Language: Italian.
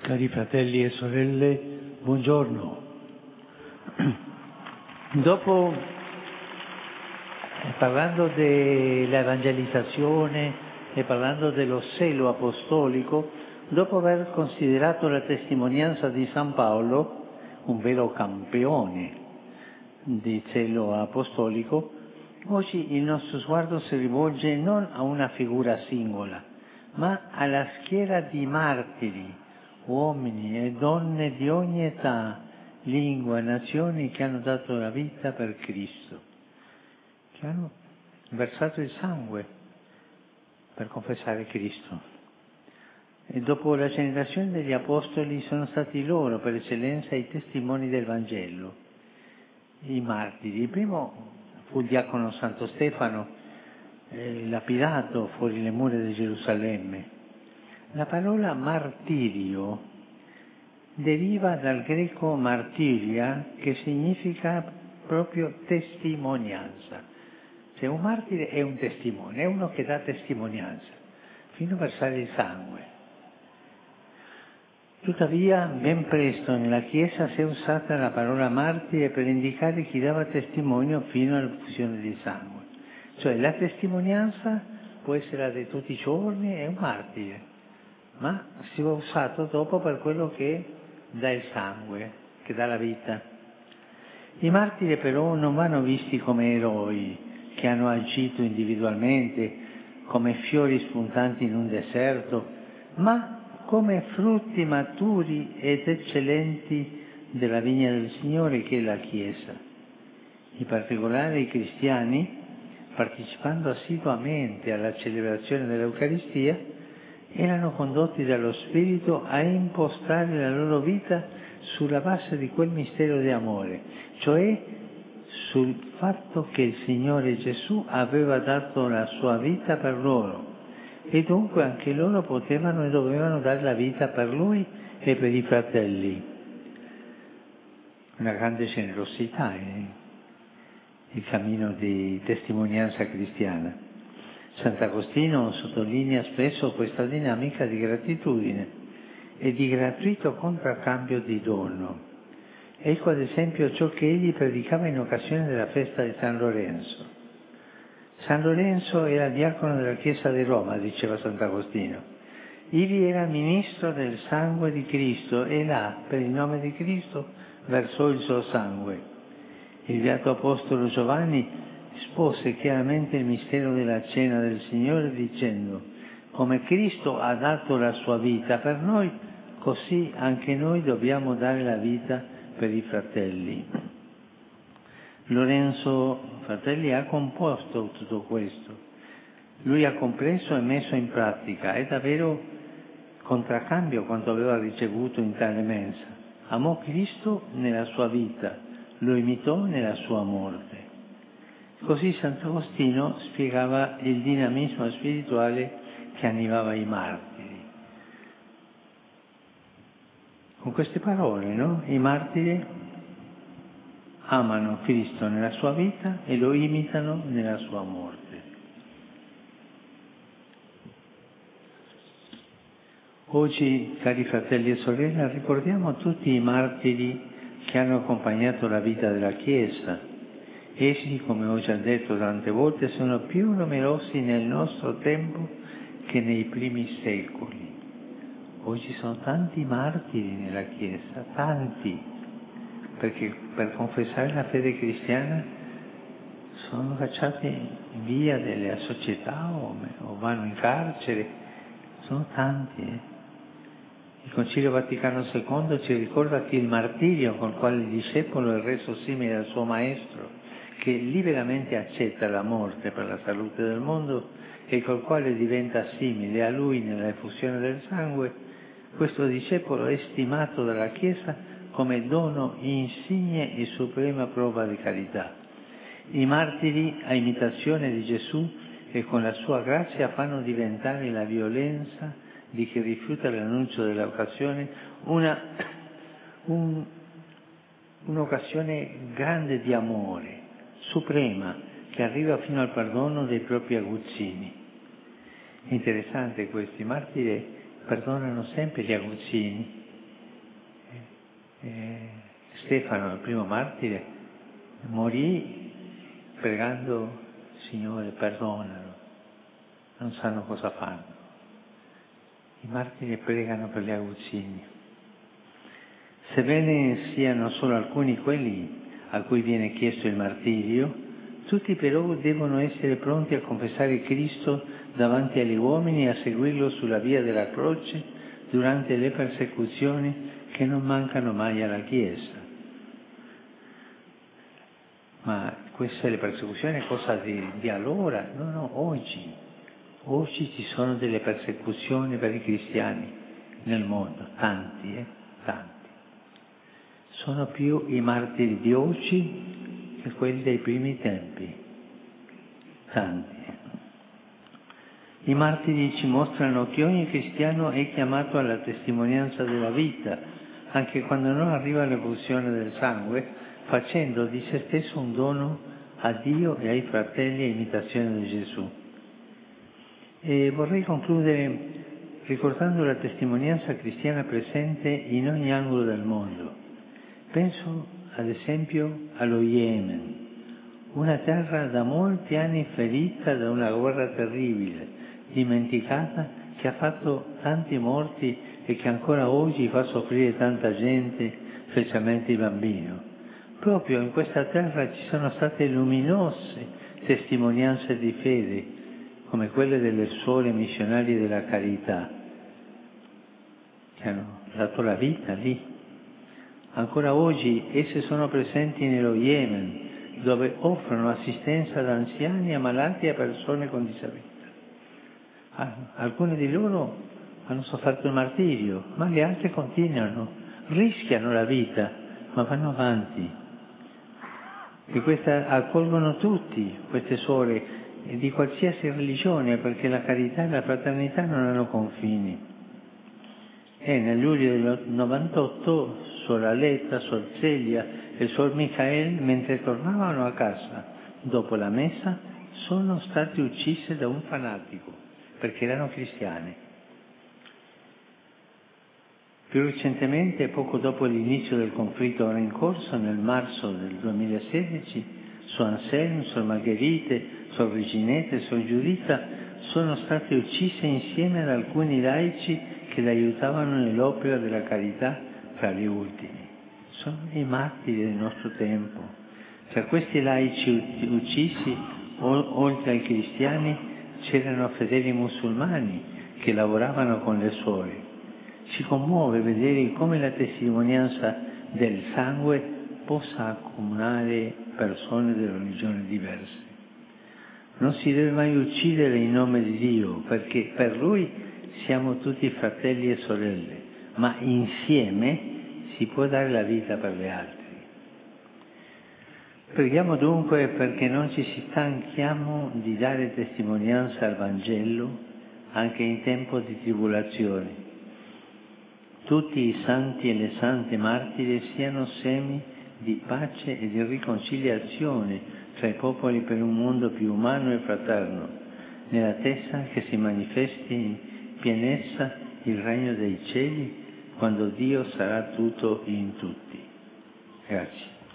Cari fratelli e sorelle, buongiorno. Dopo, parlando della evangelizzazione e parlando dello zelo apostolico, dopo aver considerato la testimonianza di San Paolo, un vero campione di zelo apostolico, oggi il nostro sguardo si rivolge non a una figura singola, ma alla schiera di martiri, uomini e donne di ogni età, lingua, nazioni che hanno dato la vita per Cristo, che hanno versato il sangue per confessare Cristo. E dopo la generazione degli Apostoli sono stati loro, per eccellenza, i testimoni del Vangelo, i martiri. Il primo fu il diacono Santo Stefano, lapidato fuori le mura di Gerusalemme. La parola martirio deriva dal greco martiria, che significa proprio testimonianza. Cioè un martire è un testimone, è uno che dà testimonianza, fino a versare il sangue. Tuttavia, ben presto nella Chiesa si è usata la parola martire per indicare chi dava testimonio fino all'effusione di sangue. Cioè la testimonianza può essere la di tutti i giorni, è un martire, ma si è usato dopo per quello che dà il sangue, che dà la vita. I martiri però non vanno visti come eroi che hanno agito individualmente, come fiori spuntanti in un deserto, ma come frutti maturi ed eccellenti della vigna del Signore, che è la Chiesa. In particolare i cristiani, partecipando assiduamente alla celebrazione dell'Eucaristia, erano condotti dallo Spirito a impostare la loro vita sulla base di quel mistero di amore, cioè sul fatto che il Signore Gesù aveva dato la sua vita per loro e dunque anche loro potevano e dovevano dare la vita per Lui e per i fratelli. Una grande generosità il cammino di testimonianza cristiana. Sant'Agostino sottolinea spesso questa dinamica di gratitudine e di gratuito contraccambio di dono. Ecco ad esempio ciò che egli predicava in occasione della festa di San Lorenzo. San Lorenzo era diacono della Chiesa di Roma, diceva Sant'Agostino. Ivi era ministro del sangue di Cristo e là, per il nome di Cristo, versò il suo sangue. Il beato apostolo Giovanni espose chiaramente il mistero della cena del Signore dicendo: come Cristo ha dato la sua vita per noi, così anche noi dobbiamo dare la vita per i fratelli. Lorenzo, fratelli, ha composto tutto questo. Lui ha compreso e messo in pratica e davvero contraccambio quanto aveva ricevuto in tale mensa. Amò Cristo nella sua vita, lo imitò nella sua morte. Così Sant'Agostino spiegava il dinamismo spirituale che animava i martiri. Con queste parole, no? I martiri amano Cristo nella sua vita e lo imitano nella sua morte. Oggi, cari fratelli e sorelle, ricordiamo tutti i martiri che hanno accompagnato la vita della Chiesa. Essi, come ho già detto tante volte, sono più numerosi nel nostro tempo che nei primi secoli. Oggi sono tanti martiri nella Chiesa, tanti, perché per confessare la fede cristiana sono cacciati via dalla società o vanno in carcere, sono tanti. Il Concilio Vaticano II ci ricorda che il martirio col quale il discepolo è reso simile al suo maestro, che liberamente accetta la morte per la salute del mondo e col quale diventa simile a lui nella effusione del sangue, questo discepolo è stimato dalla Chiesa come dono insigne e suprema prova di carità. I martiri, a imitazione di Gesù e con la sua grazia, fanno diventare la violenza di chi rifiuta l'annuncio dell'occasione un'occasione grande di amore, suprema, che arriva fino al perdono dei propri aguzzini. Interessante questo, i martiri perdonano sempre gli aguzzini, Stefano, il primo martire, morì pregando: Signore, perdonalo, non sanno cosa fanno. I martiri pregano per gli aguzzini. Sebbene siano solo alcuni quelli a cui viene chiesto il martirio, tutti però devono essere pronti a confessare Cristo davanti agli uomini e a seguirlo sulla via della croce durante le persecuzioni che non mancano mai alla Chiesa. Ma queste le persecuzioni è cosa di allora? No, oggi. Oggi ci sono delle persecuzioni per i cristiani nel mondo, tanti. Sono più i martiri di oggi che quelli dei primi tempi, tanti. I martiri ci mostrano che ogni cristiano è chiamato alla testimonianza della vita, anche quando non arriva all'effusione del sangue, facendo di se stesso un dono a Dio e ai fratelli a imitazione di Gesù. E vorrei concludere ricordando la testimonianza cristiana presente in ogni angolo del mondo. Penso ad esempio allo Yemen, una terra da molti anni ferita da una guerra terribile, dimenticata, che ha fatto tanti morti e che ancora oggi fa soffrire tanta gente, specialmente i bambini. Proprio in questa terra ci sono state luminose testimonianze di fede, come quelle delle suore missionarie della carità, che hanno dato la vita lì. Ancora oggi esse sono presenti nello Yemen, dove offrono assistenza ad anziani, a malati e a persone con disabilità. Alcune di loro hanno sofferto il martirio, ma le altre continuano, rischiano la vita, ma vanno avanti. E queste accolgono tutti, queste suore, di qualsiasi religione, perché la carità e la fraternità non hanno confini. E nel luglio del 98 Suor Aletta, Suor Celia e Suor Michael, mentre tornavano a casa dopo la messa, sono state uccise da un fanatico, perché erano cristiane. Più recentemente, poco dopo l'inizio del conflitto ora in corso, nel marzo del 2016, Suor Anselm, Suor Margherite, Suor Reginetta e Suor Giuditta sono state uccise insieme ad alcuni laici che le aiutavano nell'opera della carità fra gli ultimi. Sono i martiri del nostro tempo. Tra questi laici uccisi, oltre ai cristiani, c'erano fedeli musulmani che lavoravano con le suore. Ci commuove vedere come la testimonianza del sangue possa accomunare persone di religioni diverse. Non si deve mai uccidere in nome di Dio, perché per Lui siamo tutti fratelli e sorelle, ma insieme si può dare la vita per gli altri. Preghiamo dunque perché non ci stanchiamo di dare testimonianza al Vangelo anche in tempo di tribolazione. Tutti i santi e le sante martiri siano semi di pace e di riconciliazione tra i popoli per un mondo più umano e fraterno, nell'attesa che si manifesti in pienezza il regno dei cieli, quando Dio sarà tutto in tutti. Grazie.